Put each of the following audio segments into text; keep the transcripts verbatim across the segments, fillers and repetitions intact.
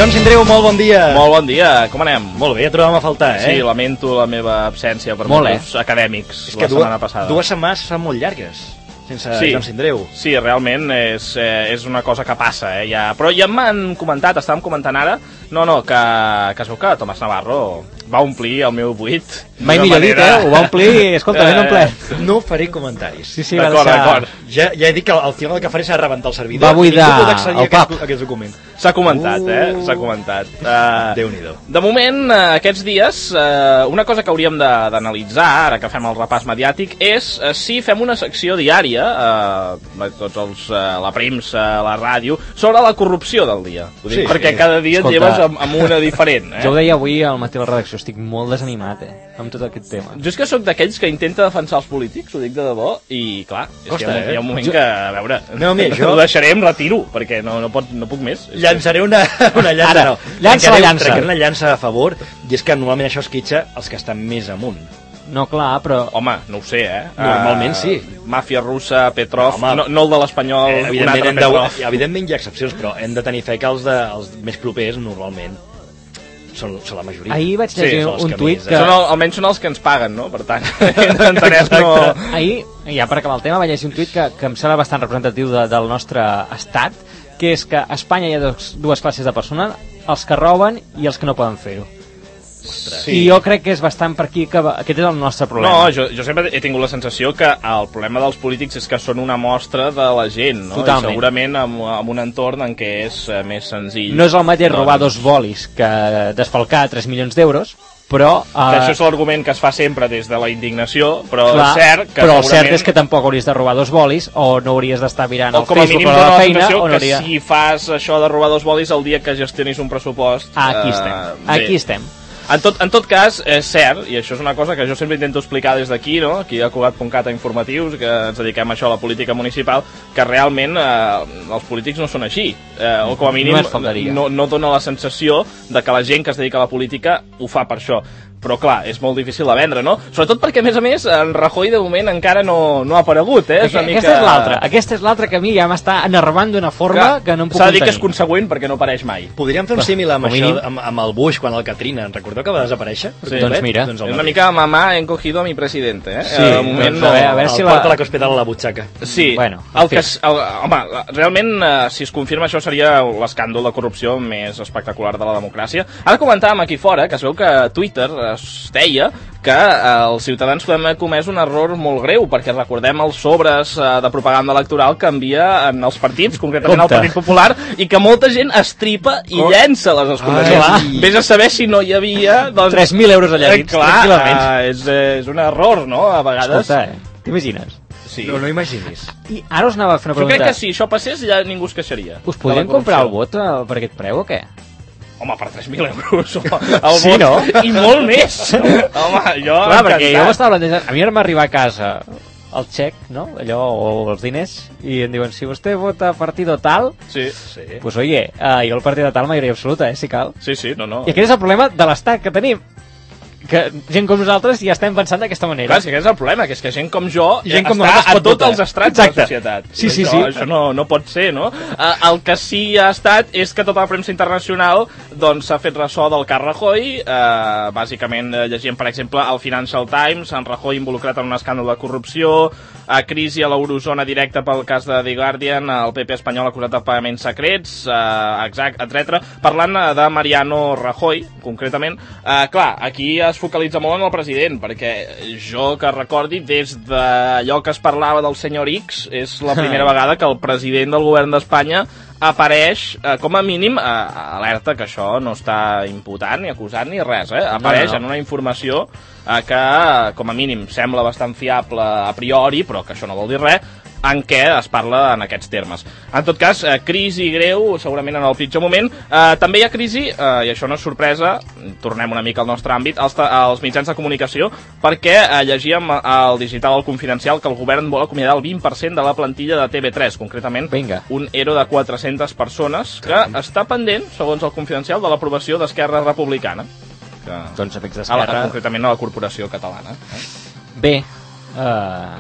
Joan Sindreu, molt bon dia. Molt bon dia, com anem? Molt bé, ja trobàvem a faltar, eh? Sí, lamento la meva absència per molt motius acadèmics és que la setmana passada. Dues setmanes són molt llargues sense sí, Joan Sindreu. Sí, realment és, eh, és una cosa que passa, eh? Ja, però ja m'han comentat, estàvem comentant ara, no, no, que, que es veu que Tomàs Navarro va omplir el meu buit. Mai millor dit, eh? Ho va omplir, escolta, ben omplert. No faré comentaris. Sí, sí, d'acord, d'acord. Ja, ja he dit que el final que faré serà rebentar el servidor. Va buidar el pub. Aquest, aquest document. S'ha comentat, uh, eh? S'ha comentat. Uh, Déu-n'hi-do. De moment, uh, aquests dies, uh, una cosa que hauríem d'analitzar, ara que fem el repàs mediàtic, és uh, si fem una secció diària, uh, tots els, uh, la premsa, la ràdio, sobre la corrupció del dia. Ho dic sí, perquè sí. cada dia Escolta, et lleves amb, amb una diferent. Eh? Jo ho deia avui al matí a la redacció, estic molt desanimat, eh? Amb tot aquest tema. Jo és que sóc d'aquells que intenta defensar els polítics, ho dic de debò, i clar, és Costa, que hi ha, eh? hi ha un moment Jo... que, a veure, no, mira, jo... ho deixaré, em retiro, perquè no, no, pot, no puc més. Llançaré una, una llança, Ara, no. llança la llança. Trencaré una llança a favor, i és que normalment això esquitxa els que estan més amunt. No, clar, però... Home, no ho sé, eh? Normalment sí. Uh, màfia russa, Petrov, no, no, no el de l'Espanyol, eh, un evidentment, altre hem de, Petrov. evidentment hi ha excepcions, però hem de tenir fe que els, de, els més propers normalment són, són la majoria. Ahir vaig llegir Sí, són els un que tuit més, que... eh? Són el, almenys són els que ens paguen, no? Per tant, entenem, no... Ahir, ja per acabar el tema, vaig llegir un tuit que, que em sembla bastant representatiu de, del nostre estat, que és que a Espanya hi ha dos, dues classes de persones, els que roben i els que no poden fer-ho. Sí. I jo crec que és bastant per aquí que va, aquest és el nostre problema. No, jo, jo sempre he tingut la sensació que el problema dels polítics és que són una mostra de la gent, no? Totalment. I segurament en, en un entorn en què és eh, més senzill. No és el mateix doncs... robar dos bolis que desfalcar tres milions d'euros, però... Que Uh, això és l'argument que es fa sempre des de la indignació, però clar, és cert que però el segurament... cert és que tampoc hauries de robar dos bolis, o no hauries d'estar mirant o el com a Facebook mínim o la dona la feina, sensació o no que hauria... si fas això de robar dos bolis el dia que gestionis un pressupost... Aquí eh, estem, bé. aquí estem. En tot, en tot cas, és cert, i això és una cosa que jo sempre intento explicar des d'aquí, no? Aquí a Cugat punt cat a Informatius, que ens dediquem a això, a la política municipal, que realment eh, els polítics no són així, eh, o com a mínim no, no dona la sensació de que la gent que es dedica a la política ho fa per això. Però clar, és molt difícil de vendre, no? Sobretot perquè, a més a més, en Rajoy de moment encara no, no ha aparegut, eh? És una Aquesta mica... és l'altra, aquesta és l'altra que a mi ja m'està enervant d'una forma clar, que no em puc s'ha de dir contenir. que és consegüent perquè no apareix mai. Podríem fer un símil amb com això, mínim. amb, amb el Bush, quan el Katrina, en recordeu que va desaparèixer? Sí. Doncs mira. Doncs És una mica mamà, he encogido a mi presidente, eh? Sí, de moment, doncs a veure, a veure el si porta la... la cospedal a la butxaca. Sí, Bueno, el que es, el, home, realment, eh, si es confirma això seria l'escàndol de corrupció més espectacular de la democràcia. Ara comentàvem aquí fora que es veu que a Twitter es deia que eh, els ciutadans podem haver comès un error molt greu, perquè recordem els sobres eh, de propaganda electoral que envia en els partits, concretament Compte. al Partit Popular, i que molta gent estripa i Com? llença les escombraries. Ai. Vés a saber si no hi havia... Doncs, tres mil euros allà dins, eh, clar, tranquil·lament. eh, és, eh, és un error, no?, a vegades. Escolta, eh? T'imagines? Sí. No, no imaginis. I ara us anava a fer una Jo pregunta. crec que si això passés ja ningú es queixaria. Us podem comprar el vot eh, per aquest preu o què? Home, per tres mil euros, home, el Sí, vot, no? I molt més. Home, jo Clar, perquè jo encantat. m'estava plantejant... A mi ara m'arriba a casa el xec, no? Allò, o els diners, i em diuen, si vostè vota partido tal, Sí, Sí. pues oye, uh, jo el partido tal majoria absoluta, eh, si cal. sí, sí, no, no. I aquest és el problema de l'estat que tenim. Que gent com nosaltres ja estem pensant d'aquesta manera. Clar, és que aquest és el problema, que és que gent com jo Gent com està nosaltres a pot tots votar. els estrats Exacte. de la societat. Sí, sí, això, sí. Això no, no pot ser, no? Uh, el que sí ha estat és que tota la premsa internacional doncs s'ha fet ressò del cas Rajoy, uh, bàsicament uh, llegíem, per exemple, el Financial Times, en Rajoy involucrat en un escàndol de corrupció, a uh, crisi a l'eurozona directa pel cas de The Guardian, el P P espanyol acusat de pagaments secrets, uh, exact, etcètera. Parlant uh, de Mariano Rajoy, concretament, uh, clar, aquí es focalitza molt en el president, perquè jo que recordi, des d'allò que es parlava del senyor X, és la primera vegada que el president del govern d'Espanya apareix, eh, com a mínim, eh, alerta que això no està imputant ni acusant ni res, eh? Apareix no, no. en una informació eh, que, com a mínim, sembla bastant fiable a priori, però que això no vol dir res, en què es parla en aquests termes. En tot cas, eh, crisi greu, segurament en el pitjor moment. Eh, també hi ha crisi, eh, i això no és sorpresa, tornem una mica al nostre àmbit, als, als mitjans de comunicació, perquè eh, llegíem al digital al Confidencial que el govern vol acomiadar el vint per cent de la plantilla de T V tres, concretament Vinga. un ero de quatre-centes persones, que està pendent, segons el Confidencial, de l'aprovació d'Esquerra Republicana. Que... Doncs efectes a la, d'Esquerra... concretament a la Corporació Catalana. Eh? Bé. Uh... Clar,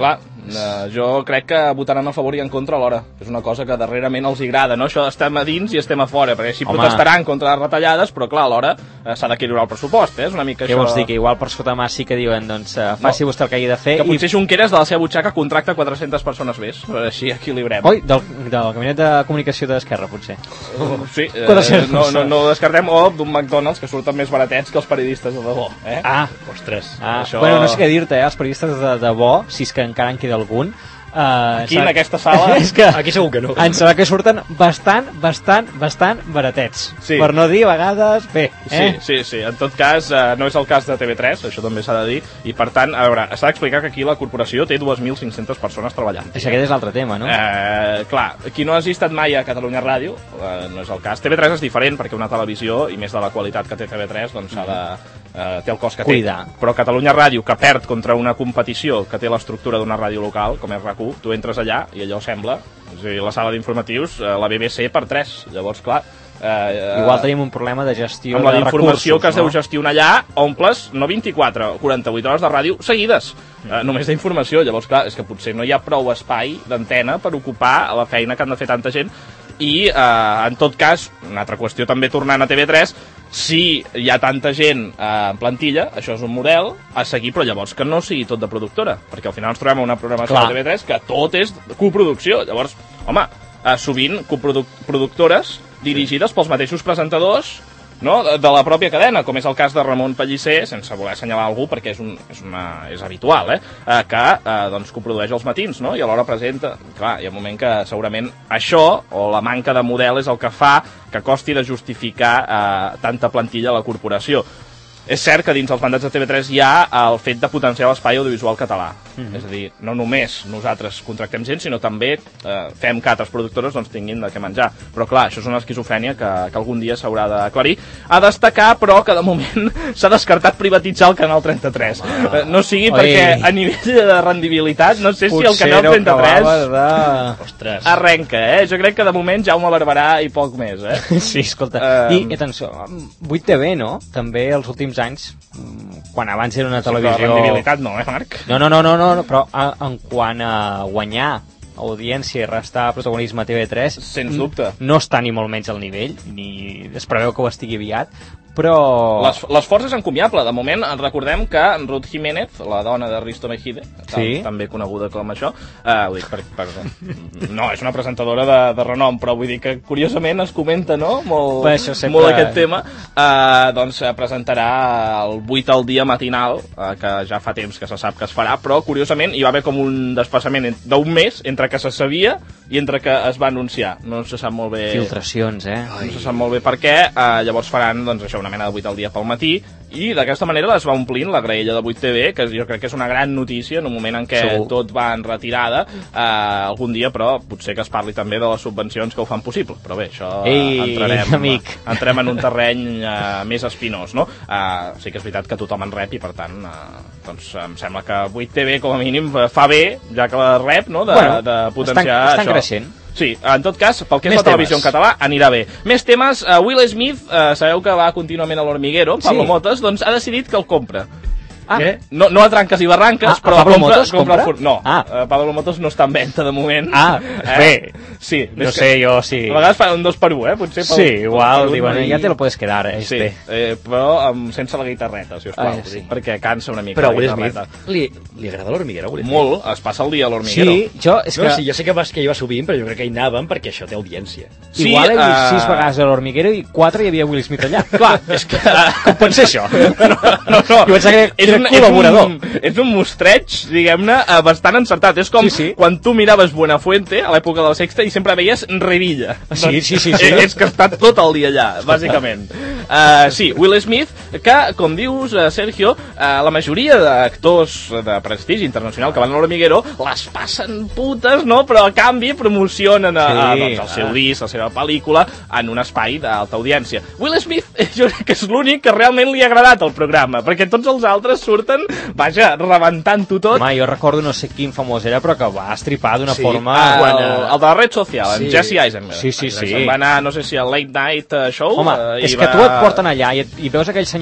Uh, jo crec que votaran a favor i en contra alhora. És una cosa que darrerament els agrada, no? Això estem a dins i estem a fora, perquè així Home. protestaran contra les retallades, però clar, alhora uh, s'ha d'equilibrar el pressupost, eh? És una mica Què això... vols dir? Que igual per sota mà sí que diuen, doncs, uh, faci no. vostè el que hagi de fer... Que potser i... Junqueras de la seva butxaca contracta quatre-centes persones més, així equilibrem. Oi, del, del gabinet de comunicació d'Esquerra, potser. Uh, sí, eh, no, no, no ho descartem, o d'un McDonald's que surten més baratets que els periodistes de debò, eh? Ah, ostres. Ah, això... bueno, no sé què dir-te, eh? Els periodistes de debò, si és que encara en queda algun... Uh, Aquí, en aquesta sala, és que aquí segur que no. Em sembla que surten bastant, bastant, bastant baratets. Sí. Per no dir, a vegades, bé. Eh? Sí, sí, sí. En tot cas, eh, no és el cas de T V tres, això també s'ha de dir, i per tant, a veure, s'ha d'explicar que aquí la corporació té dos mil cinc-centes persones treballant. Això aquest és l'altre tema, no? Eh, clar, qui no hagi estat mai a Catalunya Ràdio, eh, no és el cas. T V tres és diferent, perquè una televisió, i més de la qualitat que té T V tres, doncs s'ha de... Eh, té el cost que Cuidar. té. Però Catalunya Ràdio, que perd contra una competició que té l'estructura d'una ràdio local, com és RAC u, tu entres allà i allò sembla, és a dir, la sala d'informatius, eh, la B B C per tres. Llavors, clar... Eh, Igual tenim un problema de gestió amb la de d'informació recursos, que es deu no? gestionar allà, omples no vint-i-quatre, quaranta-vuit hores de ràdio seguides, eh, només d'informació. Llavors, clar, és que potser no hi ha prou espai d'antena per ocupar la feina que han de fer tanta gent. I, eh, en tot cas, una altra qüestió també tornant a T V tres, si hi ha tanta gent eh, en plantilla, això és un model a seguir, però llavors que no sigui tot de productora, perquè al final ens trobem una programació Clar. de T V tres que tot és coproducció. Llavors, home, eh, sovint coproductores dirigides pels mateixos presentadors, no? de, de la pròpia cadena, com és el cas de Ramon Pellicer, sense voler assenyalar algú perquè és, un, és, una, és habitual, eh? Eh, que eh, doncs, coprodueix els matins, no? I alhora presenta. Clar, hi ha un moment que segurament això, o la manca de model, és el que fa que costi de justificar eh, tanta plantilla a la corporació. És cert que dins els mandats de T V tres hi ha el fet de potenciar l'espai audiovisual català. Mm-hmm. És a dir, no només nosaltres contractem gent, sinó també eh, fem que altres productores doncs, tinguin de què menjar. Però clar, això és una esquizofrènia que, que algun dia s'haurà d'aclarir. A destacar, però, que de moment s'ha descartat privatitzar el Canal trenta-tres. Ah. Eh, no sigui Oi. perquè a nivell de rendibilitat, no sé Potser si el Canal trenta-tres de... Ostres. arrenca, eh? Jo crec que de moment Jaume Barberà i poc més, eh? Sí, escolta. Um... I, atenció, vuit T V, no? També els últims anys, quan abans era una televisió... Sí, rendibilitat no, eh, Marc? No, no, no, no, no però en quant a guanyar audiència i restar protagonisme a T V tres... Sens dubte. No està ni molt menys al nivell, ni es preveu que ho estigui aviat, però... L'esforç és encomiable. De moment, recordem que Ruth Jiménez, la dona de Risto Mejide, sí? també coneguda com això, eh, ho dic per, per, no, és una presentadora de, de renom, però vull dir que curiosament es comenta, no?, molt, sempre... molt aquest tema, eh, doncs presentarà el vuit al dia matinal, eh, que ja fa temps que se sap que es farà, però curiosament hi va haver com un desplaçament d'un mes entre que se sabia i entre que es va anunciar. No se sap molt bé... Filtracions, eh? No se sap molt bé per què, eh, llavors faran, doncs això, una mena de vuit al dia pel matí, i d'aquesta manera es va omplint la graella de vuit T V, que jo crec que és una gran notícia en un moment en què Segur. tot va en retirada, eh, algun dia, però potser que es parli també de les subvencions que ho fan possible. Però bé, això Ei, entrarem, amic. entrem en un terreny eh, més espinós, no? Eh, sí que és veritat que tothom en rep i, per tant, eh, doncs em sembla que vuit T V com a mínim fa bé, ja que la rep, no?, de, bueno, de potenciar estan, estan això. creixent. Sí, en tot cas, pel que és Més la televisió temes. en català, anirà bé. Més temes, uh, Will Smith, uh, sabeu que va contínuament a l'Hormiguero, Pablo Sí. Motos, doncs ha decidit que el compra. Ah. No, no a tranques i barranques, Ah, però Pablo compra, Motos compra, compra? el fur... No, Ah. uh, Pablo Motos no està en venda de moment. Ah, eh? bé. Sí, No és sé, que jo sí. a vegades fan un dos per un, eh? Potser pel, Sí, igual, per un diuen, i- ja te lo puedes quedar, eh, Sí, este. eh, però um, sense la guitarreta, si us plau, Ah, ah, sí. sí. perquè cansa una mica Però la Will Smith, guitarreta. li, li agrada l'Hormiguero, Will Smith? Molt, es passa el dia a l'Hormiguero. Sí, jo, és No, que... sí, jo sé que, vas, que hi va sovint, però jo crec que hi anàvem perquè això té audiència. Sí, Igual he vist eh, sis vegades a l'Hormiguero i quatre hi havia Will Smith allà. Clar, és que... Com pot ser això? No, no, no. Jo pensava que era col·laborador. És un, és un mostreig, diguem-ne, eh, bastant encertat. És com Sí, sí. quan tu miraves Buenafuente a l'època de la Sexta i sempre veies Revilla. Sí, sí, sí, sí. Eh, És que està tot el dia allà, bàsicament. Uh, sí, Will Smith, que, com dius, uh, Sergio, uh, la majoria d'actors de prestigi internacional que van a l'Hormiguero les passen putes, no? Però a canvi promocionen a, a, Sí, doncs, el seu ah. disc, la seva pel·lícula, en un espai d'alta audiència. Will Smith, jo crec que és l'únic que realment li ha agradat el programa, perquè tots els altres surten, vaja, rebentant-ho tot. Home, jo recordo no sé quin famós era, però que va estripar d'una Sí, forma... el, quan, el de la red social, Sí. en Jesse Eisenberg. Sí, sí, sí. Se'n va anar, no sé si al Late Night eh, Show. Home, eh, i és que va... tu et porten allà i, et, i veus aquell senyor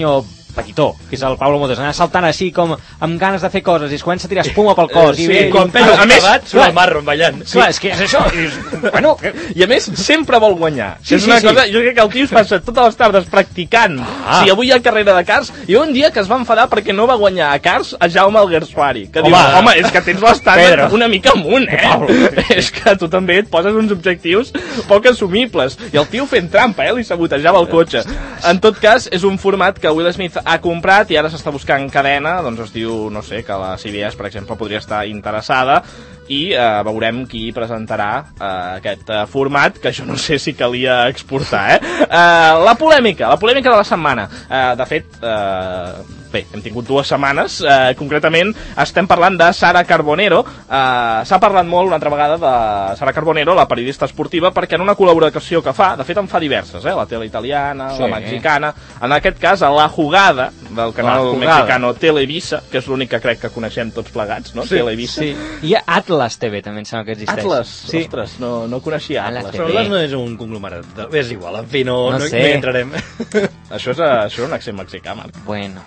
petitó, que és el Pablo Motos, anar saltant així com amb ganes de fer coses i es comença a tirar espuma pel cos. Sí, i, i quan i, a més, surt el marro ballant. Clar, és que és això. I, bueno, que... I a més, sempre vol guanyar. Sí, és sí, una sí. cosa, jo crec que el tio es passa totes les tardes practicant. Ah. Si avui hi ha carrera de cars, hi ha un dia que es va enfadar perquè no va guanyar a cars a Jaume Alguersuari, que home, diu, home, és que tens l'estàndard una mica amunt, eh? És que tu també et poses uns objectius poc assumibles. I el tio fent trampa, eh? Li sabotejava el cotxe. En tot cas, és un format que Will Smith ha comprat i ara s'està buscant cadena, doncs es diu, no sé, que la C B S, per exemple, podria estar interessada i eh, veurem qui presentarà eh, aquest eh, format, que jo no sé si calia exportar, eh? eh la polèmica, la polèmica de la setmana. Eh, de fet, eh, bé, hem tingut dues setmanes, eh, concretament estem parlant de Sara Carbonero. Eh, s'ha parlat molt una altra vegada de Sara Carbonero, la periodista esportiva, perquè en una col·laboració que fa, de fet en fa diverses, eh? La tele italiana, sí, la mexicana, en aquest cas a La Jugada, del canal mexicano Televisa, que és l'únic que crec que coneixem tots plegats, no? Sí, Televisa. Sí. I Atlas T V també em sembla que existeix. Atlas? Sí. Ostres, no, no coneixia Atlas. Però Atlas no és un conglomerat. És igual, en fi, no, no, no, sé. no hi entrarem. Això és, això és un accent mexicà, Marc. Bueno.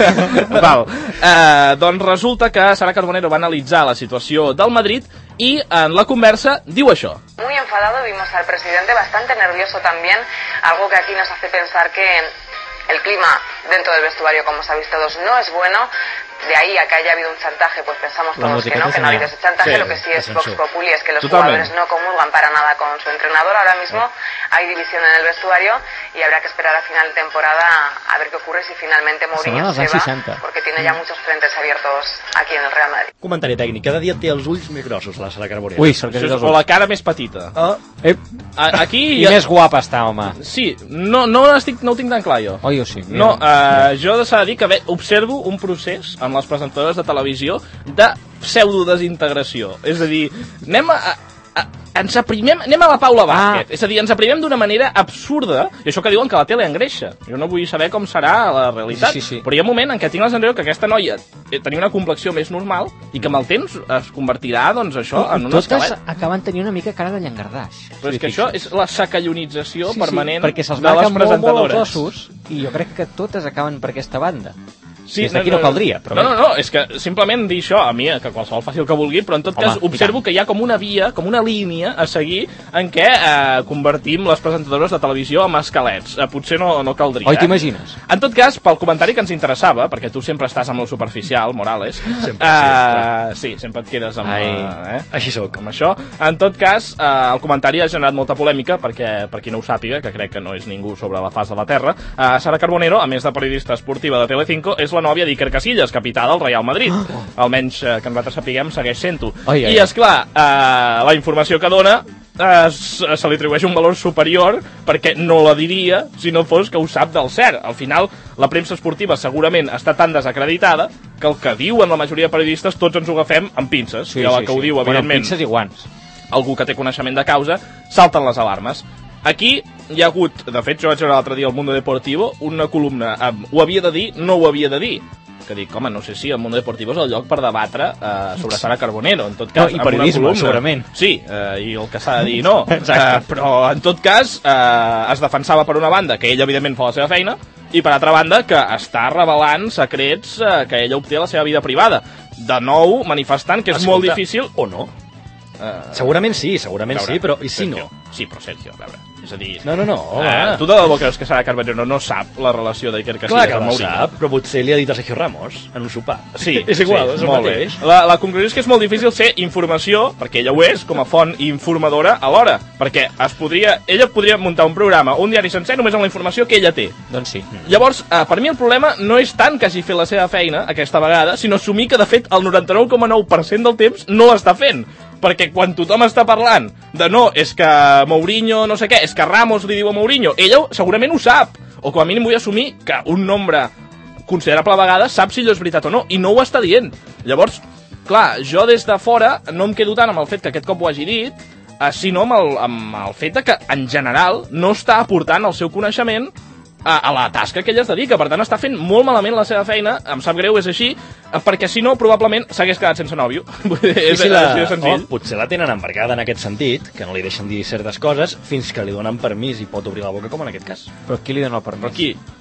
Val. Eh, doncs resulta que Sara Carbonero va analitzar la situació del Madrid y en la conversa diu això. Muy enfadado, vimos al presidente bastante nervioso también, algo que aquí nos hace pensar que el clima dentro del vestuario, como sabéis todos, no es bueno. De ahí a que haya habido un chantaje, pues pensamos todos que no, que no ha habido ese chantaje. Sí, lo que sí es Vox Populi es que los Totalmente. jugadores no comulgan para nada con su entrenador. Ahora mismo hay división en el vestuario y habrá que esperar a final de temporada a ver qué ocurre si finalmente Mourinho se va, porque tiene ya muchos frentes abiertos aquí en el Real Madrid. Comentari tècnic, cada dia té els ulls més grossos, la Sara Carbonero. Ui, és, o la cara més petita. Ah. Eh. Aquí I ja... més guapa està, home. Sí, no, no, estic, no ho tinc tan clar jo. Oh, jo sí. Mira. No, uh, jo s'ha de dir que bé, observo un procés amb les presentadores de televisió de pseudodesintegració. És a dir, anem a... a ens aprimem, anem a la Paula Vázquez. Ah. És a dir, ens aprimem d'una manera absurda, i això que diuen que la tele engreixa. Jo no vull saber com serà la realitat, sí, sí, sí. però hi ha un moment en què tinc la sensació que aquesta noia tenia una complexió més normal i que amb el temps es convertirà, doncs, això, no, en un esquelet. Totes acaben tenint una mica cara de llangardaix. Però és que això és la sacallonització sí, permanent sí, perquè se'ls de les presentadores. molt, molt els ossos, i jo crec que totes acaben per aquesta banda. Sí, des d'aquí no, no, no caldria. Però no, no, no, és que simplement dir això, a mi, que qualsevol faci el que vulgui, però en tot Home, cas observo que hi ha com una via, com una línia a seguir en què eh, convertim les presentadores de televisió en esquelets. Eh, potser no, no caldria. Oi, t'imagines? Eh? En tot cas, pel comentari que ens interessava, perquè tu sempre estàs amb lo superficial, Morales. Sempre, eh, sí, sempre et quedes amb... Ai, eh, així soc. Amb això. En tot cas, eh, el comentari ha generat molta polèmica, perquè, per qui no ho sàpiga, que crec que no és ningú sobre la faç de la Terra, eh, Sara Carbonero, a més de periodista esportiva de Telecinco, és la nòvia d'Iker Casillas, capità del Real Madrid. Oh. Almenys eh, que nosaltres sapiguem, segueix sent-ho. I, esclar, eh, la informació que dona eh, se li atribueix un valor superior perquè no la diria si no fos que ho sap del cert. Al final, la premsa esportiva segurament està tan desacreditada que el que diuen la majoria de periodistes tots ens ho agafem amb pinces. Sí, I a la sí, que ho sí. diu, bueno, evidentment, pinces i guants. Algú que té coneixement de causa, salten les alarmes. Aquí hi ha hagut, de fet, jo vaig veure l'altre dia al Mundo Deportivo, una columna amb ho havia de dir, no ho havia de dir. Que dic, home, no sé si el Mundo Deportivo és el lloc per debatre eh, sobre Sara Carbonero, en tot cas, no, i periodisme, segurament. Sí, eh, i el que s'ha de dir no. eh, però, en tot cas, eh, es defensava per una banda que ella, evidentment, fa la seva feina, i per altra banda que està revelant secrets eh, que ella obté a la seva vida privada. De nou, manifestant que és Escolta, molt difícil... O no? Uh, segurament sí, segurament veure, sí, però i si Sergio, no? Sí, però Sergio, a veure, és a dir... No, no, no, home. Eh, tu de debò creus que Sara Carbonero no sap la relació d'Iker Casillas Clar que amb no Mourinho? sap, però potser li ha dit a Sergio Ramos en un sopar. Sí, és igual, sí, és el molt mateix. bé. La, la conclusió és que és molt difícil ser informació, perquè ella ho és, com a font informadora alhora, perquè es podria, ella podria muntar un programa, un diari sencer, només amb la informació que ella té. Doncs sí. Llavors, eh, per mi el problema no és tant que hagi fet la seva feina aquesta vegada, sinó assumir que, de fet, el noranta-nou coma nou per cent del temps no l'està fent. Perquè quan tothom està parlant de no, és que Mourinho no sé què, és que Ramos li diu a Mourinho, ella segurament ho sap, o com a mínim vull assumir que un nombre considerable a vegades sap si allò és veritat o no, i no ho està dient. Llavors, clar, jo des de fora no em quedo tant amb el fet que aquest cop ho hagi dit, eh, sinó amb el, amb el fet de que, en general, no està aportant el seu coneixement a, a la tasca que ella es dedica. Per tant, està fent molt malament la seva feina, em sap greu, és així, perquè si no, probablement s'hagués quedat sense nòvio. és si la, així de senzill. Oh, potser la tenen embarcada en aquest sentit, que no li deixen dir certes coses, fins que li donen permís i pot obrir la boca, com en aquest cas. Però qui li dona el permís? Però qui?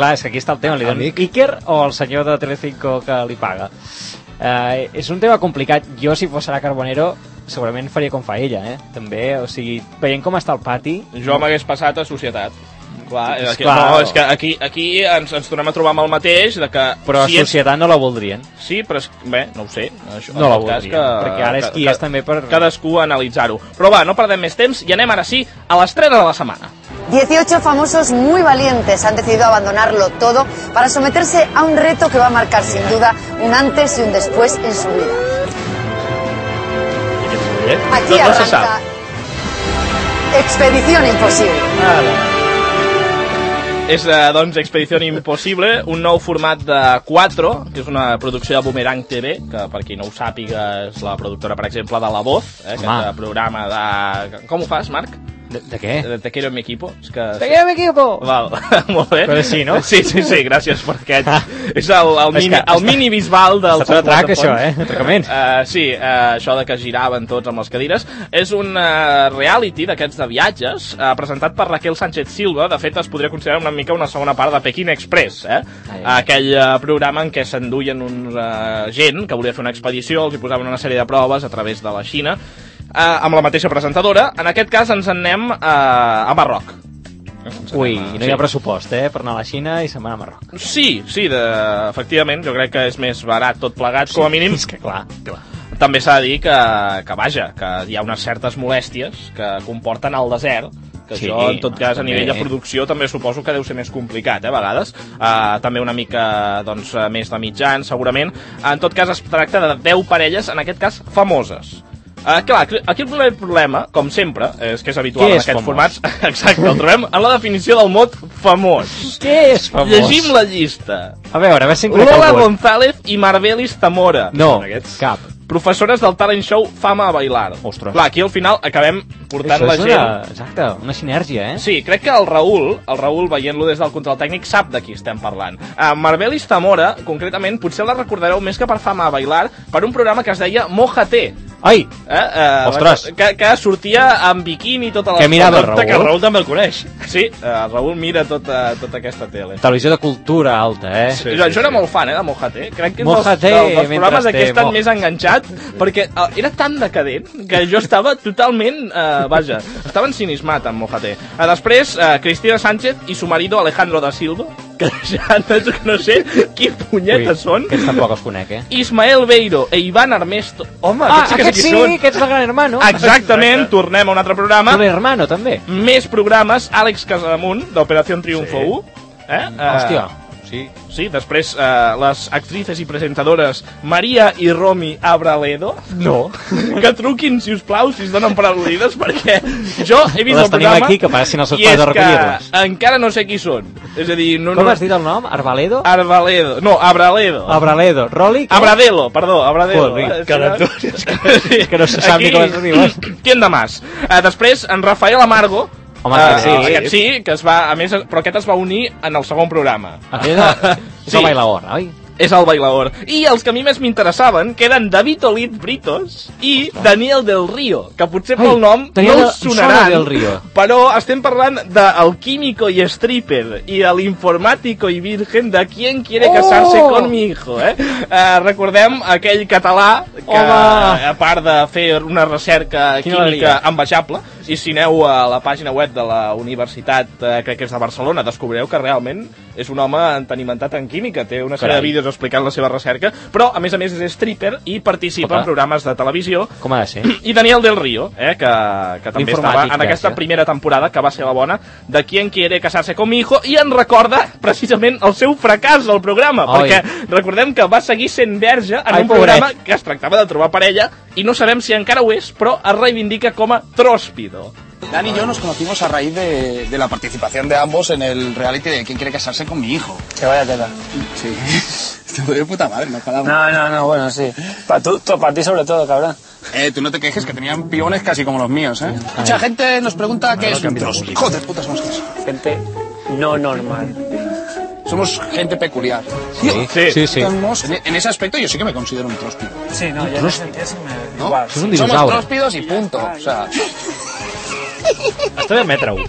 Clar, és que aquí està el tema, li donen Iker o el senyor de Telecinco que li paga. Uh, és un tema complicat. Jo, si fos Sara Carbonero, segurament faria com fa ella, eh? També, o sigui, veient com està el pati... Jo m'hagués passat a Societat. Clar, és que, clar, no, és que aquí, aquí ens, ens tornem a trobar amb el mateix de que... Però a si Societat ets... no la voldrien. Sí, però és... bé, no ho sé. Això, no la voldrien, que, perquè ara és qui que, és també per... Cadascú analitzar-ho. Però va, no perdem més temps i anem ara sí a l'estrena de la setmana. dieciocho famosos muy valientes han decidido abandonarlo todo para someterse a un reto que va a marcar sin duda un antes y un después en su vida. Aquí no, no arranca Expedición Imposible. Ah, és, eh, doncs, Expedición Imposible, un nou format de quatre, que és una producció de Boomerang T V, que per qui no ho sàpiga és la productora, per exemple, de La Voz, eh, aquest programa de... Com ho fas, Marc? De, de què? De Te quiero en mi equipo. És que... Te quiero en mi equipo! Val, molt bé. Però sí, no? Sí, sí, sí, gràcies per aquest. És el, el, mini, el està, mini bisbal del... Està trac, això, eh? Atracament. Uh, sí, uh, això de que giraven tots amb les cadires. És un uh, reality d'aquests de viatges, uh, presentat per Raquel Sánchez Silva. De fet, es podria considerar una mica una segona part de Peking Express, eh? Ai, ai. Aquell uh, programa en què s'enduien un uh, gent que volia fer una expedició, els hi posaven una sèrie de proves a través de la Xina, Uh, amb la mateixa presentadora. En aquest cas ens en anem uh, a Marroc. Ui, no hi ha pressupost, eh, per anar a la Xina i se'n va a Marroc. Sí, sí, de, efectivament, jo crec que és més barat tot plegat, sí, com a mínim. És que clar, clar. També s'ha de dir que, que, vaja, que hi ha unes certes molèsties que comporten el desert, que sí, això, en tot cas, a nivell de producció també suposo que deu ser més complicat, eh, a vegades. Uh, també una mica, doncs, més de mitjans, segurament. En tot cas, es tracta de deu parelles, en aquest cas, famoses. Uh, clar, aquí el problema, com sempre, és que és habitual en aquests famós? formats, exacte, el trobem en la definició del mot famós. Què és famós? Llegim la llista. A veure, a veure si en Lola González i Marbelis Zamora. No, cap. Professores del talent show Fama a Bailar. Ostres. Clar, aquí al final acabem portant la gent... Una, exacte, una sinergia, eh? Sí, crec que el Raül, el Raül veient-lo des del control tècnic, sap de qui estem parlant. Uh, Marbelis Zamora, concretament, potser la recordareu més que per Fama a Bailar, per un programa que es deia Mójate. Ai! Eh? Uh, Ostres! Que, que sortia amb biquini i tota la... Que mirava el Raül? Que el Raül també el coneix. Sí, uh, el Raül mira tota, tota aquesta tele. Televisió de cultura alta, eh? Sí, jo, sí, jo era sí. molt fan, eh, de Mójate. Crec que és Mójate, dels, dels programes té, que he estat mo... més enganxat, perquè uh, era tan decadent que jo estava totalment, uh, vaja, estava ensinismat amb Mójate. Uh, després, uh, Cristina Sánchez i su marido Alejandro da Silva, que ja no sé qui punyeta Ui, són. Aquests tampoc els conec, eh? Ismael Beiro e Iván Armesto. Home, ah, aquests sí que aquests sí, són. Aquests del Gran Hermano. Exactament, Exacte. Tornem a un altre programa. Gran Hermano, també. Més programes, Àlex Casamunt, d'Operació Triunfo sí. u. Eh? Hòstia. Uh, Sí, sí, després eh, les actrices i presentadores Maria i Romy Abraledo. No. Que truquin, si us plau, si es donen per al·ludides, perquè jo he vist les el programa aquí, que passin els seus i és que encara no sé qui són. És a dir, no, Com no... has dit el nom? Arbaledo? Arbaledo. No, Abraledo. Abraledo. Roli? Abradelo, perdó, Abradelo. Joder, que, que no se sap ni com es diu. Qui en de más? Uh, després, en Rafael Amargo. Home, uh, sí, aquest sí, que es va, a més, però aquest es va unir en el segon programa. Aquest és el bailador, oi? És el bailador. I els que a mi més m'interessaven, que eren David Olit Britos i Daniel Del Río, que potser pel nom no us sonaran, del Río. Però estem parlant del químico i stripper i de l'informàtico i virgen de Quién quiere casarse oh! con mi hijo, eh? Uh, recordem aquell català que, Home. a part de fer una recerca Quina química envejable, i si aneu a la pàgina web de la Universitat, eh, crec que és de Barcelona, descobrireu que realment és un home entenimentat en química, té una sèrie Carai. de vídeos explicant la seva recerca, però a més a més és stripper i participa Opa. en programes de televisió. Com ha de ser? I Daniel Del Río, eh, que, que també estava en aquesta gràcies. primera temporada, que va ser la bona, de Quién quiere casarse con mi hijo, i en recorda precisament el seu fracàs al programa, Oi. perquè recordem que va seguir sent verge en Ai, un pobret. programa que es tractava de trobar parella, i no sabem si encara ho és, però es reivindica com a tròspido. Dani y yo nos conocimos a raíz de, de la participación de ambos en el reality de ¿Quién quiere casarse con mi hijo? Que vaya tela. Sí. Estoy de puta madre, no palabras. No, no, no, bueno, sí. Para pa ti sobre todo, cabrón. Eh, tú no te quejes, que tenían piones casi como los míos, ¿eh? Ay. Mucha gente nos pregunta qué es un trospi. Hijo de puta somos eso. Gente no normal. Somos gente peculiar. Sí, sí, sí. sí. En, en ese aspecto yo sí que me considero un tróspido. Sí, no, yo en ese sentido sí me... ¿No? Igual. Sí. Somos tróspidos y punto, o sea... Està bé admetre-ho.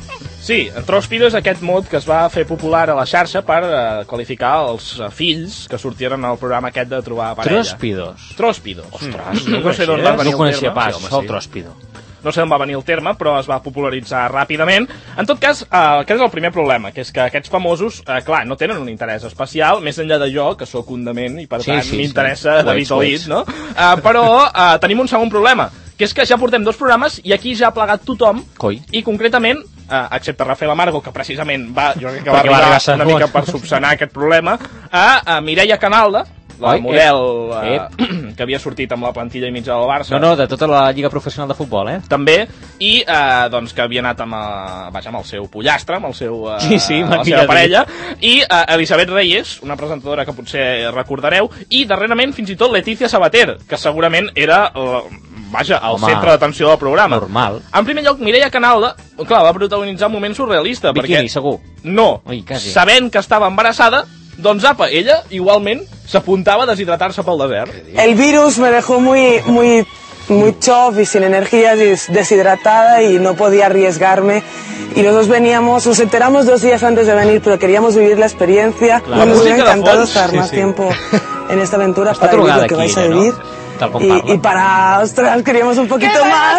Sí, Tróspido és aquest mot que es va fer popular a la xarxa per uh, qualificar els uh, fills que sortien al programa aquest de trobar parella. Tróspidos. Tróspido. Ostres, no, no sé d'on va venir no coneixia el terme. pas, Sí, el sí. Tróspido. No sé on va venir el terme, però es va popularitzar ràpidament. En tot cas, eh, aquest és el primer problema, que és que aquests famosos, eh, clar, no tenen un interès especial, més enllà de jo, que sóc un dement, i per Sí, tant sí, m'interessa sí. de bit a bit, no? Eh, però eh, tenim un segon problema, que és que ja portem dos programes i aquí ja ha plegat tothom, Coi. i concretament, eh, excepte Rafael Amargo, que precisament va, jo crec que va Perquè va arribar arribar una segon. mica per subsanar aquest problema, a, a Mireia Canalda, la Oi, model eh, eh, que havia sortit amb la plantilla i mitja del Barça. No, no, de tota la Lliga Professional de Futbol, eh? També, i eh, doncs que havia anat amb, eh, vaja, amb el seu pollastre, amb el seu, eh, Sí, sí, amb la m'ha seva pillat. parella, i eh, Elisabet Reyes, una presentadora que potser recordareu, i darrerament fins i tot Letícia Sabater, que segurament era, eh, vaja, el Home, centre d'atenció del programa. normal. En primer lloc, Mireia Canalda, clar, va protagonitzar un moment surrealista, Biquini, perquè... segur. No, Ui, quasi. sabent que estava embarassada, doncs apa, ella igualment s'apuntava a deshidratar-se pel desert. El virus me dejó muy, muy, muy chof y sin energías y deshidratada y no podía arriesgarme. Y los dos veníamos, nos enteramos dos días antes de venir, pero queríamos vivir la experiencia. Claro. Nos hubiera Música de encantado fons. estar Sí, más sí. tiempo en esta aventura Està para vivir drogada lo que aquí, vais a ella, vivir. no? Tal com Y, parla. y para, ostras, queríamos un poquito más.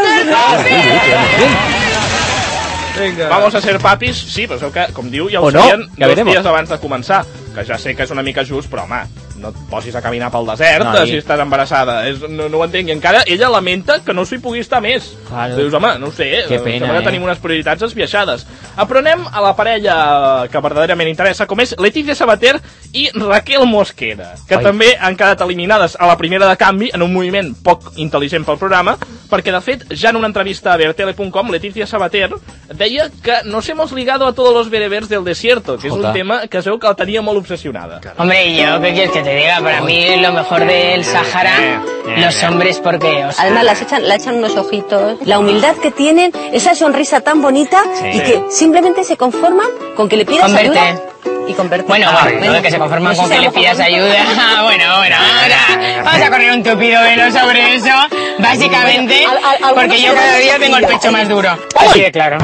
Vamos a ser papis, sí, però sabeu que, com diu, ja ho O no, sabien ja dos veremos. dies abans de començar, que ja sé que és una mica just, però home, no et posis a caminar pel desert No, no, i- si estàs embarassada, és, no, no ho entenc, i encara ella lamenta que no s'hi pugui estar més. Claro. Dius, home, no ho sé, Que pena, sembla que eh? tenim unes prioritats esbiaixades. Aprenem a la parella que verdaderament interessa, com és Letícia Sabater i Raquel Mosquera, que Ai. també han quedat eliminades a la primera de canvi en un moviment poc intel·ligent pel programa, perquè de fet, ja en una entrevista a vertele punt com, Letícia Sabater deia que nos hemos ligado a todos los bereberes del desierto, que és Jota. un tema que sabeu que la tenia molt obsessionada. Hombre, ¿y yo qué quieres que te diga? Para mí lo mejor del Sahara, los hombres, porque... O sea, Además, las echan, la echan unos ojitos. La humildad que tienen, esa sonrisa tan bonita y que simplemente se conforman con que le pidas Converte. ayuda y converte. Bueno, Ah, bueno, todo que se conforman no sé con si que a le lo pidas mejor- ayuda. bueno, bueno, ahora vamos a correr un tupido velo sobre eso, básicamente, Al- al- algunos porque yo serán cada día tengo el sencillos. pecho más duro. Así de claro.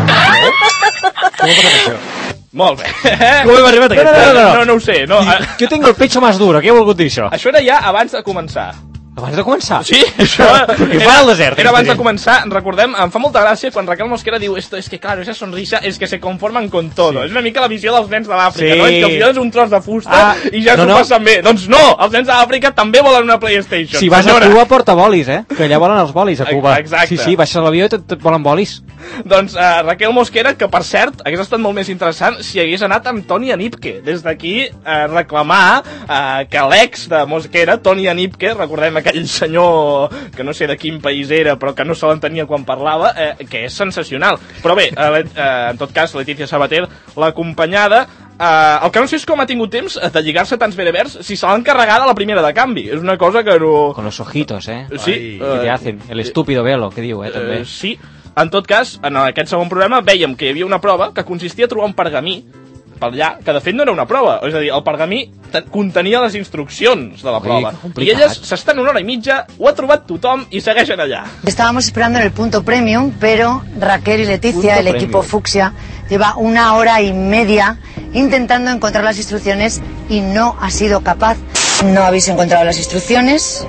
Molt bé. Com hem arribat a aquest no, no, no, punt? no, no ho sé. No, a- Jo tengo el pecho más duro, què ha volgut dir això? això era ja abans de començar. Abans de començar? Sí, això Perquè fa al desert. era abans de aquesta gent. començar, recordem, em fa molta gràcia quan Raquel Mosquera diu esto es que claro, esa sonrisa es que se conforman con todo. Sí. És una mica la visió dels nens de l'Àfrica, Sí. no? És que al final és un tros de fusta Ah, i ja no, s'ho no. passen bé. Doncs no, els nens de l'Àfrica també volen una PlayStation. Si vas senyora. a Cuba, porta bolis, eh? Que allà volen els bolis, a Cuba. Exacte. Sí, sí, baixes a l'avió i tot, tot volen bolis. Doncs uh, Raquel Mosquera, que per cert hagués estat molt més interessant si hagués anat amb Toni Anipke. Des d'aquí uh, reclamar uh, que l'ex de Mosquera, Toni Anipke, recordem aquell senyor que no sé de quin país era però que no se l'entenia quan parlava, eh, que és sensacional. Però bé, uh, uh, en tot cas, Letícia Sabater, l'acompanyada. Uh, el que no sé és com ha tingut temps de lligar-se tants berebers si se l'han carregat a la primera de canvi. És una cosa que no... Con los ojitos, eh? Sí, Ai, què te hacen? El estúpido velo, que diu, eh, també. Eh, sí. En tot cas, en aquest segon programa veiem que hi havia una prova que consistia a trobar un pergamí per allà, que de fet no era una prova, és a dir, el pergamí te- contenia les instruccions de la Ui, prova. que I complicat. elles s'estan una hora i mitja, ho ha trobat tothom i segueixen allà. Estábamos esperando en el punto premium, pero Raquel y Leticia, Punto el equipo premium. Fucsia, lleva una hora y media intentando encontrar las instrucciones y no ha sido capaz. No habéis encontrado las instrucciones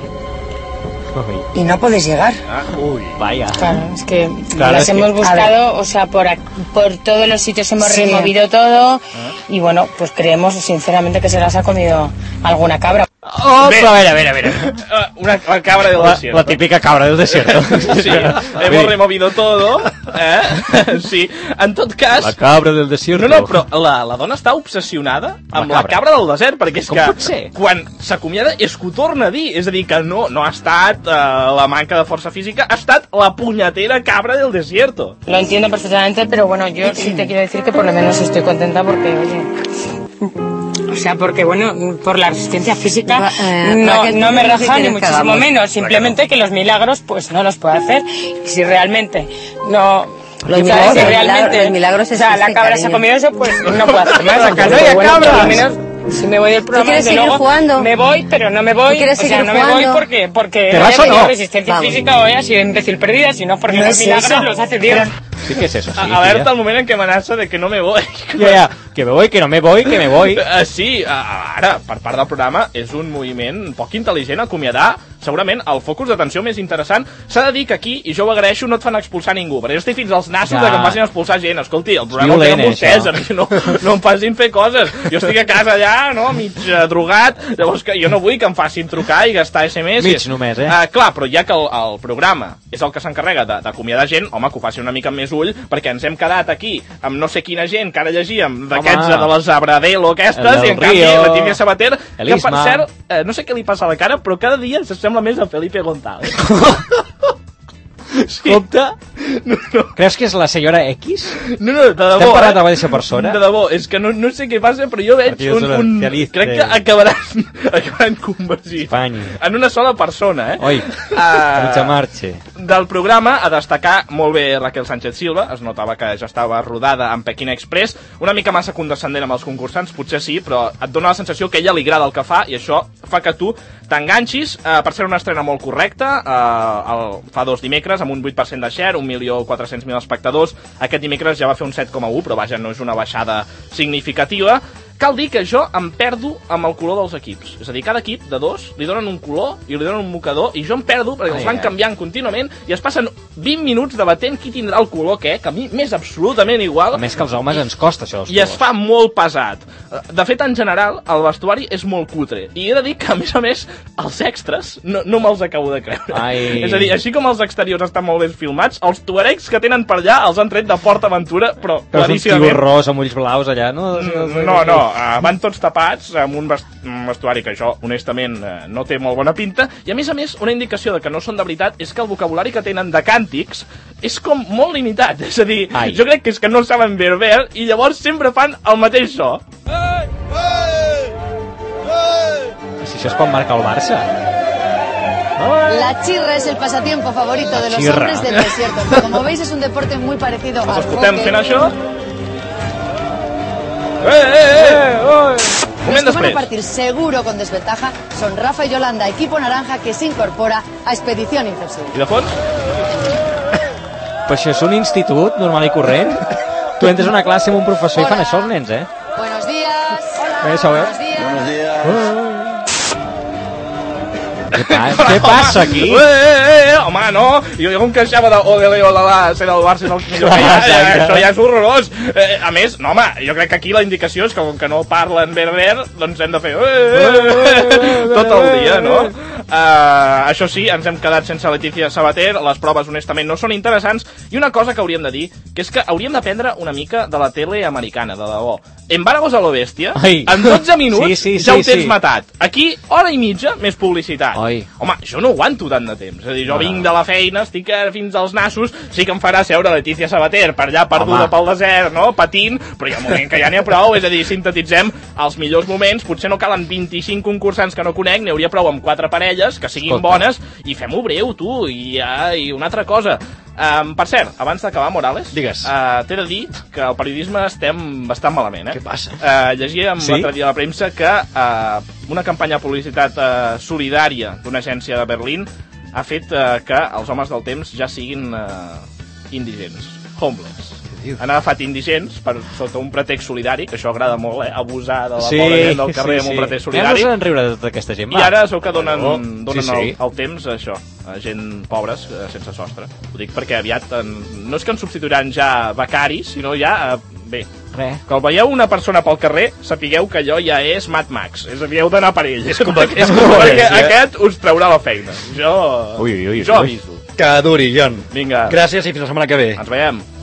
y no podéis llegar. Ah, ui. Vaya. Claro, es que Claro, las es que- hemos a buscado, o sea, por, ac- por todos los sitios hemos Sí. removido todo y bueno, pues creemos sinceramente que se las ha comido alguna cabra. Oh, Bé. però a veure, a veure, a veure. Uh, una la cabra del La, desierto. la típica cabra del desierto. Sí, hemos removido todo. Eh? Sí, en tot cas... La cabra del desierto. No, no, però la, la dona està obsessionada amb La la cabra. cabra del desert, perquè és Com que pot ser? quan s'acomiada és que ho torna a dir, és a dir, que no, no ha estat eh, la manca de força física, ha estat la punyetera cabra del desierto. Lo entiendo perfectamente, pero bueno, yo sí te quiero decir que por lo menos estoy contenta porque, oye... O sea, porque bueno, por la resistencia física Eh, no, Raquel, no ¿tú me qué raja quieres ni que muchísimo hagamos? menos, simplemente que los milagros pues no los puedo hacer. Y si realmente no... Los o sea, milagros- si los realmente, milagros- los milagros o sea, la existen, cabra se cariño. ha comido eso, pues no puedo hacer más. Que no hi ha Pero bueno, por lo cabres! menos Si me voy del programa, quieres desde seguir luego, jugando? me voy, pero no me voy. ¿Tú quieres O sea, seguir no me voy jugando? porque, porque ¿Te no vas haya o tenido no? resistencia Vamos. física o haya sido imbécil perdida, sino porque No los es milagros eso. los hace Dios. Sí que és eso, sí. A, a veure, el moment en què amenaça de que no me voy. Ja, ja, que me voy, que no me voy, que me voy. Uh, sí, uh, ara, per part del programa, és un moviment poc intel·ligent acomiadar segurament el focus d'atenció més interessant. S'ha de dir que aquí, i jo ho agraeixo, no et fan expulsar ningú, perquè jo estic fins als nassos Ja. de que em facin expulsar gent. Escolti, el programa el violent, tenen vostès, això. a mi no, no em facin fer coses. Jo estic a casa allà, no?, mig uh, drogat, llavors que jo no vull que em facin trucar i gastar esse eme esses. Mig només, eh? Uh, clar, però ja que el, el programa és el que s'encarrega de- d'acomiadar gent, home, que ho faci una mica més ull, perquè ens hem quedat aquí amb no sé quina gent que ara llegíem d'aquests, Home. de les Abradelo aquestes, El del i en canvi Río, la Tímia Sabater, que per Elisma. cert, eh, no sé què li passa a la cara, però cada dia s'assembla més a Felipe González. Sí. Compte. No, no. Creus que és la senyora X? No, no, de debò, T'hem parlat de la eh? mateixa persona? De debò, és que no, no sé què passa, però jo veig Partido un... un Socialista. crec que acabaran, acabaran convertint Espanya. en una sola persona, eh? Oi, Ah, mucha marche. del programa a destacar molt bé Raquel Sánchez Silva, es notava que ja estava rodada en Pequín Express, una mica massa condescendent amb els concursants, potser sí, però et dona la sensació que a ella li agrada el que fa i això fa que tu t'enganxis. Eh, per ser una estrena molt correcta, eh, el, fa dos dimecres amb un vuit per cent de share, un milió quatre-cents mil espectadors, aquest dimecres ja va fer un set coma u, però vaja, no és una baixada significativa. Cal dir que jo em perdo amb el color dels equips. És a dir, cada equip de dos li donen un color i li donen un mocador i jo em perdo perquè els Ai, van ai. canviant contínuament i es passen vint minuts debatent qui tindrà el color què, que a mi m'és absolutament igual. A més que als homes ens costa això, els I es colors. fa molt pesat. De fet, en general, el vestuari és molt cutre. I he de dir que, a més a més, els extras no, no me'ls acabo de creure. Ai. És a dir, així com els exteriors estan molt ben filmats, els tuaregs que tenen per allà els han tret de Port Aventura, però Però és un tio claríssimament... ros amb ulls blaus allà, no? No, no, uh, van tots tapats amb un vest un vestuari que això, honestament, uh, no té molt bona pinta, i a més a més, una indicació de que no són de veritat és que el vocabulari que tenen de càntics és com molt limitat, és a dir, Ai. jo crec que és que no saben berber i llavors sempre fan el mateix so. Si això es pot marcar el Barça. La chirra es el pasatiempo favorito de los Chirra. hombres del desierto, que como veis es un deporte muy parecido Els al escoltem hockey. fent això. Eh, eh, eh! Los Moment que van a després. partir seguro con desventaja son Rafa y Yolanda, equipo naranja que se incorpora a Expedición Imposible. I de fons? Però això és un institut normal i corrent. Tu entres a una classe amb un professor i fan això els nens, eh? Buenos días. Hola. Bé, això, Buenos días. Buenos días. Què, pa què passa aquí? Eh, eh, eh, home, no! Jo, jo em queixava de Odele Olala, ser del Barça és el millor que hi ha, ja, això ja és horrorós. Eh, a més, no, home, jo crec que aquí la indicació és que com que no parlen berber, doncs hem de fer eh, eh, eh, tot el dia, no? Uh, això sí, ens hem quedat sense Letícia Sabater, les proves honestament no són interessants, i una cosa que hauríem de dir, que és que hauríem d'aprendre una mica de la tele americana, de debò. Embargos a lo bèstia, Ai. en dotze minuts Sí, sí, ja sí, ho tens sí. matat. Aquí, hora i mitja, més publicitat. Ai. Home, jo no aguanto tant de temps. És a dir, jo No, no. vinc de la feina, estic eh, fins als nassos, sí que em farà seure Letícia Sabater per allà perduda Home. pel desert, no?, patint, però hi ha un moment que ja n'hi ha prou, és a dir, sintetitzem els millors moments, potser no calen vint-i-cinc concursants que no conec, n'hi hauria prou amb quatre parelles, que siguin Escolta. bones, i fem-ho breu, tu, i, ja, i una altra cosa. Um, per cert, abans d'acabar, Morales, Digues. uh, t'he de dir que el periodisme estem bastant malament, eh? Què passa? Uh, llegíem Sí? l'altre dia a la premsa que uh, una campanya de publicitat uh, solidària d'una agència de Berlín ha fet uh, que els homes del temps ja siguin uh, indigents, homeless. Han agafat indigents per, sota un pretext solidari, que això agrada molt, eh? Abusar de la Sí, pobra gent del carrer sí, amb un sí. pretext Ja solidari. no ens riure de tota aquesta gent, I va. ara sou que donen, Oh, donen sí, sí. El, el temps a això, a gent pobres eh, sense sostre. Ho dic perquè aviat en, no és que ens substituiran ja becaris, sinó ja, eh, bé, Res. que el veieu una persona pel carrer, sapigueu que allò ja és Mad Max. És a dir, heu d'anar per ell. És complet- és Perquè complet, eh? aquest us traurà la feina. Jo, Ui, ui, ui, jo ui. aviso. Que duri, Jon. Vinga, Gràcies i fins la setmana que ve. ens veiem.